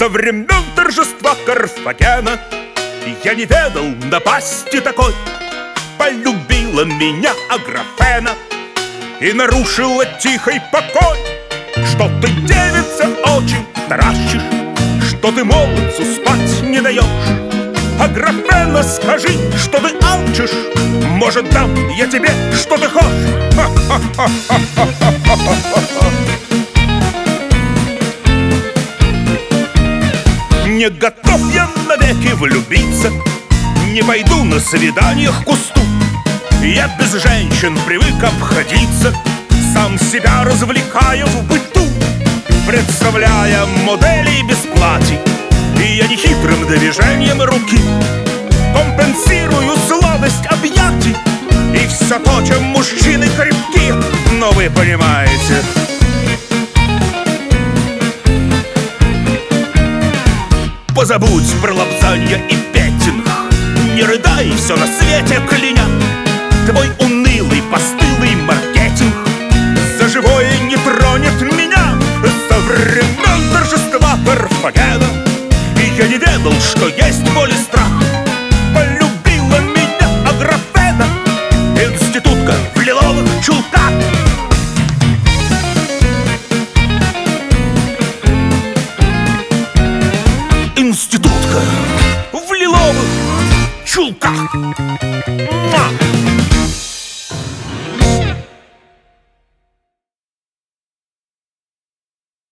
времен торжества Карфагена я не ведал напасти такой. Полюбила меня Аграфена и нарушила тихий покой. Что ты, девица, очень таращишь, что ты молодцу спать не даешь. Аграфена, скажи, что ты алчишь, может, дам я тебе, что ты хочешь. Не готов я навеки влюбиться, не пойду на свиданиях к кусту. Я без женщин привык обходиться, сам себя развлекая в быту, представляя моделей без платья. И я нехитрым движением руки компенсирую сладость объятий и все то, чем мужчины крепки. Но вы понимаете, позабудь про лапзанье и петинг, не рыдай, все на свете кляня. Твой унылый, постылый маркетинг за живое не тронет меня. Со времен торжества Карфагена я не ведал, что есть боль и страх. Полюбила меня Аграфена, институтка в лиловых чулках. Институтка в лиловых чулках.